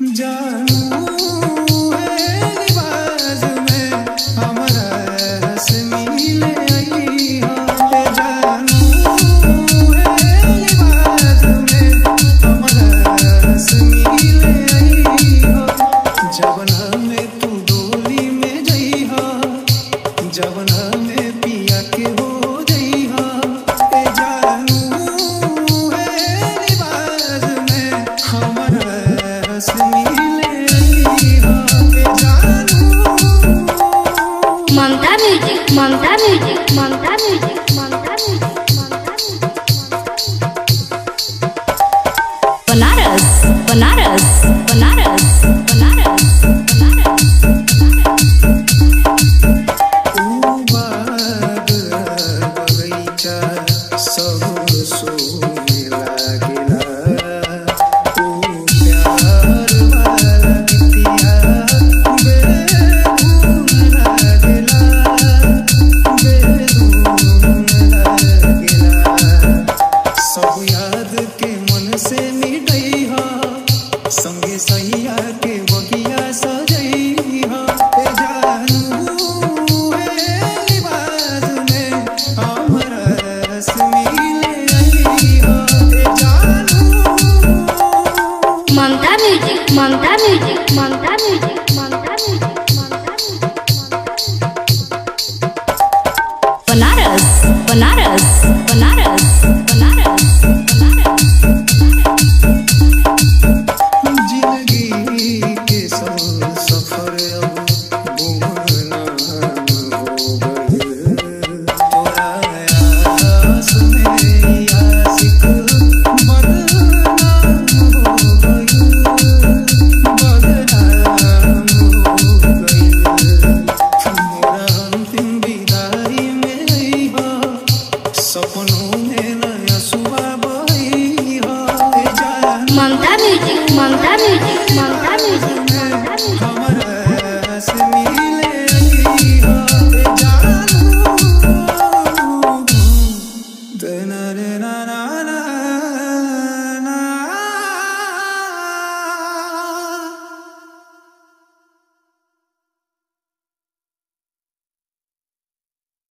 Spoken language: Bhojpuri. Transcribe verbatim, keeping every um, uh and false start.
जानू है लिबास में हमरा से मिले आई हो। जानू है लिबास में हमरा से मिले आई हो। जवना में तू डोली में जई हो, जवना में पिया के हो जई हो। जानू है लिबास में हमरा से Mamta music Mamta music Mamta music Mamta music Banaras Banaras Banaras Banaras बगीचा सब सोने लागेला। संगे सैया के बगिया सजई हो। जानू है लिबास में हमरा से मिले आई हो। जानू Mamta music Mamta music Mamta music Mamta music Banaras Banaras Banaras Banaras Mamta music Mamta music ममता